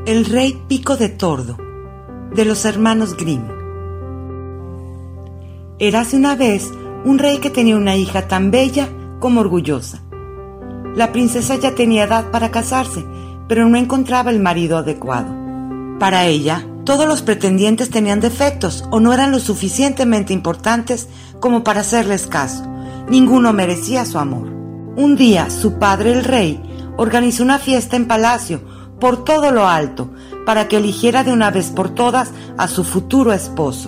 El rey Pico de Tordo, de los hermanos Grimm. Érase una vez un rey que tenía una hija tan bella como orgullosa. La princesa ya tenía edad para casarse, pero no encontraba el marido adecuado. Para ella, todos los pretendientes tenían defectos o no eran lo suficientemente importantes como para hacerles caso. Ninguno merecía su amor. Un día, su padre, el rey, organizó una fiesta en palacio por todo lo alto para que eligiera de una vez por todas a su futuro esposo.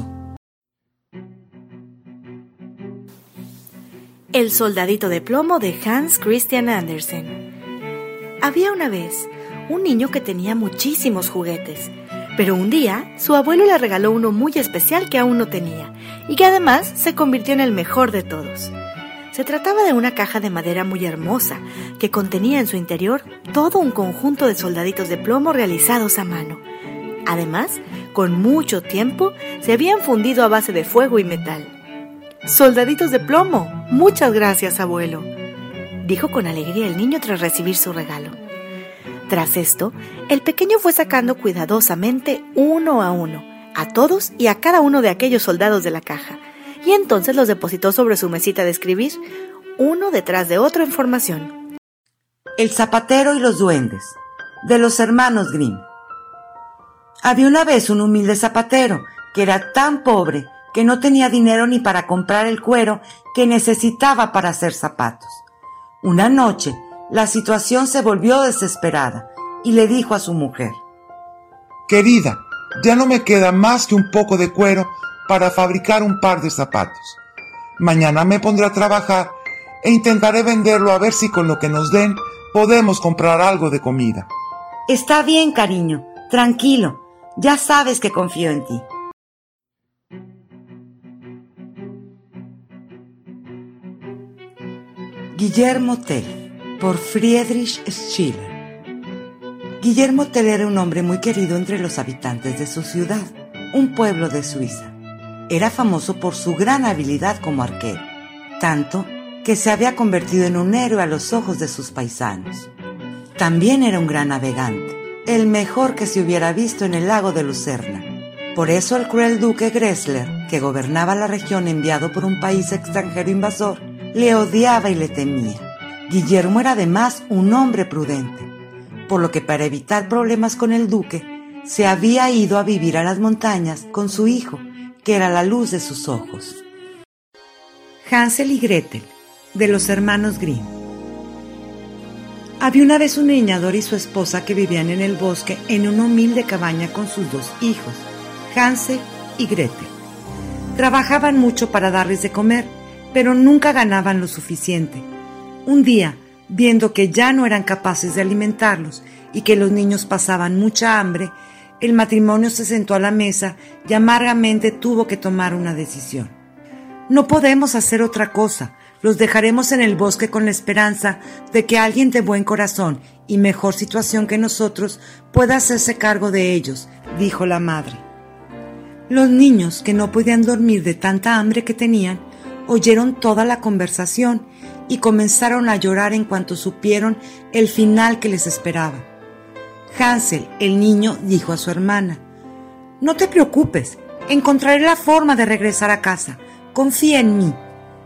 El soldadito de plomo de Hans Christian Andersen. Había una vez un niño que tenía muchísimos juguetes, pero un día su abuelo le regaló uno muy especial que aún no tenía y que además se convirtió en el mejor de todos. Se trataba de una caja de madera muy hermosa que contenía en su interior todo un conjunto de soldaditos de plomo realizados a mano. Además, con mucho tiempo se habían fundido a base de fuego y metal. ¡Soldaditos de plomo! ¡Muchas gracias, abuelo!, dijo con alegría el niño tras recibir su regalo. Tras esto, el pequeño fue sacando cuidadosamente uno a todos y a cada uno de aquellos soldados de la caja, y entonces los depositó sobre su mesita de escribir, uno detrás de otro en formación. El zapatero y los duendes, de los hermanos Grimm. Había una vez un humilde zapatero que era tan pobre que no tenía dinero ni para comprar el cuero que necesitaba para hacer zapatos. Una noche, la situación se volvió desesperada y le dijo a su mujer: «Querida, ya no me queda más que un poco de cuero para fabricar un par de zapatos. Mañana me pondré a trabajar e intentaré venderlo a ver si con lo que nos den podemos comprar algo de comida». «Está bien, cariño, tranquilo, ya sabes que confío en ti». Guillermo Tell, por Friedrich Schiller. Guillermo Tell era un hombre muy querido entre los habitantes de su ciudad, un pueblo de Suiza. Era famoso por su gran habilidad como arquero, tanto que se había convertido en un héroe a los ojos de sus paisanos. También era un gran navegante, el mejor que se hubiera visto en el lago de Lucerna. Por eso el cruel duque Gressler, que gobernaba la región enviado por un país extranjero invasor, le odiaba y le temía. Guillermo era además un hombre prudente, por lo que para evitar problemas con el duque, se había ido a vivir a las montañas con su hijo, que era la luz de sus ojos. Hansel y Gretel, de los hermanos Grimm. Había una vez un leñador y su esposa que vivían en el bosque en una humilde cabaña con sus dos hijos, Hansel y Gretel. Trabajaban mucho para darles de comer, pero nunca ganaban lo suficiente. Un día, viendo que ya no eran capaces de alimentarlos y que los niños pasaban mucha hambre, el matrimonio se sentó a la mesa y amargamente tuvo que tomar una decisión. «No podemos hacer otra cosa. Los dejaremos en el bosque con la esperanza de que alguien de buen corazón y mejor situación que nosotros pueda hacerse cargo de ellos», dijo la madre. Los niños, que no podían dormir de tanta hambre que tenían, oyeron toda la conversación y comenzaron a llorar en cuanto supieron el final que les esperaba. Hansel, el niño, dijo a su hermana: «No te preocupes, encontraré la forma de regresar a casa. Confía en mí».